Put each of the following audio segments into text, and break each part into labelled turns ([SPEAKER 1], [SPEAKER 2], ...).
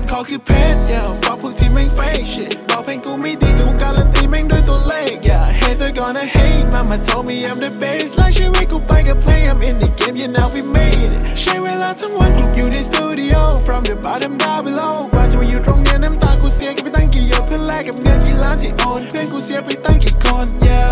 [SPEAKER 1] คอคือเพชร yeah ฝากพวกที่แม่ง fake shit บอกเพลงกูไม่ดีแต่กูการันตีแม่งด้วยตัวเลข yeah hater gonna hate mama told me I'm the best ไล่ชีวิตกูไปกับเพลง I'm in the game yeah now we made it ใช้เวลาทั้งวันคลุกอยู่ในสตูดิโอ from the bottom down below กว่าจะมาอยู่ตรงเนี้ยน้ำตากูเสียกันไปตั้งกี่หยดเพื่อแลกกับเงินกี่ล้านที่โอนเพื่อนกูเสียไปตั้งกี่คน yeah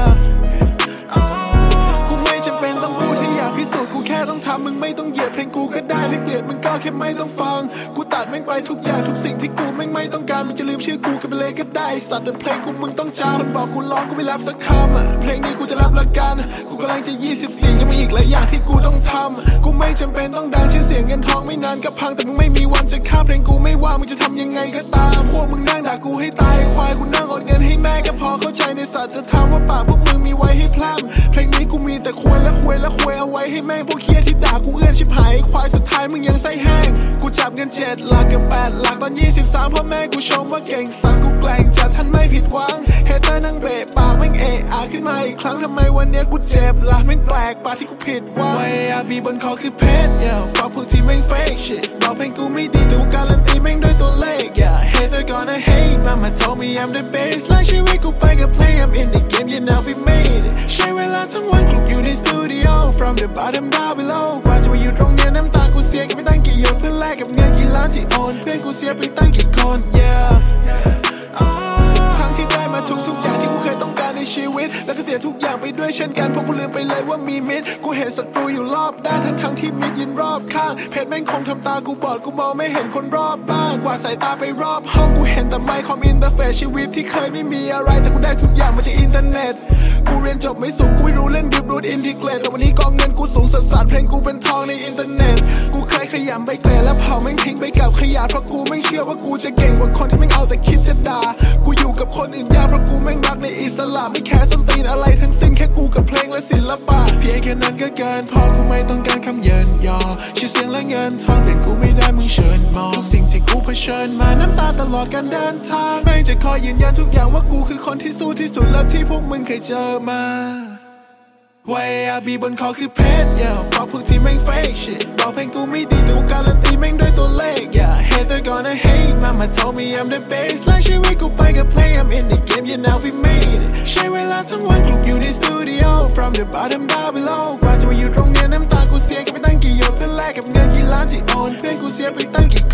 [SPEAKER 1] กูไม่จำเป็นต้องพูดที่อยากพิสูจน์กูแค่ต้องทำมึงไม่ต้องเหยียดเพลงกูก็ได้ถ้าเกลียดมึงก็แค่ไม่ต้องฟังกูตัดแม่งไปทุกอย่างทุกสิ่งที่กูแม่งไม่ต้องการมึงจะลืมชื่อกูกันไปเลยก็ได้สัตว์แต่เพลงกูมึงต้องจำคนบอกกูร้องกูไม่รับสักคำเพลงนี้กูจะรับละกันกูกำลังจะ24ยังมีอีกหลายอย่างที่กูต้องทำกูไม่จำเป็นต้องดังชื่อเสียงเงินทองไม่นานก็พังแต่มึงไม่มีวันจะฆ่าเพลงกูไม่ว่ามึงจะทำยังไงก็ตามพวกมึงนั่งด่ากูให้ตายควายกูนั่งอดเงินให้แม่ก็พอเข้าใจในสัตว์จะทำว่าปากพวกมึงมีไว้ให้พร่ำเพลงนี้กูมีแต่ควยและควยและควยเอาไว้ให้แม่งพวกเคียที่ด่ากูเอื้อนชิบหายควายสุดท้ายมึงยังไส้แห้งกูจับเงิน7 หลักกับ8 หลักตอน23พ่อแม่กูชมว่าเก่งสัตว์กูแกล้งจัดท่านไม่ผิดหวังเฮเตอร์นั่งเบะปากแม่งขึ้นมาอีกครั้งทำไมวันเนี้ยกูเจ็บล่ะแม่งแปลกปากที่กูผิดหวังไว้บีบนคอคือเพชร yeah ฝากพวกที่แม่ง fake shit บอกเพลงกูไม่ดีแต่กูการันตีแม่งด้วยตัวเลข yeah hater gonna hate mama told me I'm the best ไล่ชีวิตกูไปกับเพลง I'm in the game yeah now we made it ใช้เวลาทั้งวันคลุกอยู่ในสตูดิโอ from the bottom down below กว่าจะมาอยู่ตรงเนี้ยน้ำตากูเสียกันไปตั้งกี่หยดเพื่อแลกกับเงินกี่ล้านที่โอนเพื่อนกูเสียไปตั้งกี่คน yeahทั้งที่ได้มาทุกอย่างที่กูเคยต้องการในชีวิตแล้วก็เสียทุกอย่างไปด้วยเช่นกันเพราะกูลืมไปเลยว่ามีมิตรกูเห็นศัตรูอยู่รอบด้านทั้งที่มิตรยืนรอบข้างเพชรแม่งคงทำตากูบอดกูมองไม่เห็นคนรอบบ้านกว่าสายตาไปรอบห้องกูเห็นแต่ไมค์คอมอินเตอร์เฟซชีวิตที่เคยไม่มีอะไรแต่กูได้ทุกอย่างมาจากอินเทอร์เน็ตกูเรียนจบไม่สูงกูไม่รู้เรื่องดิบรูทอินทิเกรตแต่วันนี้กองเงินกูสูงสัสเพลงกูเป็นทองในอินเทอร์เน็ตกูเคยขยำใบเกลแล้วเผาแม่งทิ้งไปกับขยะเพราะกูไม่เชื่อว่ากูจะเก่งกว่าคนที่แม่งเอาแต่คิดจะด่ากูอยู่กับคนอื่นยากเพราะกูแม่งรักในอิสลามไม่แคร์ส้นตีนอะไรทั้งสิ้นแค่กูกับเพลงและศิลปะเพียงแค่นั้นก็เกินพอกูไม่ต้องการคำเยินยอชื่อเสียงและเงินทองเป็นกูไม่ได้มึงเชิญมองทุกสิ่งที่กูเผชิญมาน้ำตาตลอดการเดินทางแม่งจะคอยยืนยันทุกอย่างว่ากูคือคนที่สู้ที่สุดแล้วที่พวกมึงเคยเจอมาไว้บีบนคอคือเพชร yeah ฝากพวกที่แม่ง fake shit บอกเพลงกูไม่ดีแต่กูการันตีแม่งด้วยตัวเลข yeah hater gonna hate mama told me I'm the best ไล่ชีวิตกูไปกับเพลง I'm in the game yeah now we made it ใช้เวลาทั้งวันคลุกอยู่ในสตูดิโอ from the bottom down below กว่าจะมาอยู่ตรงเนี้ยน้ำตากูเสียกันไปตั้งกี่หยดเพื่อแลกกับเงินกี่ล้านที่โอนเพื่อนกูเสียไปตั้งกี่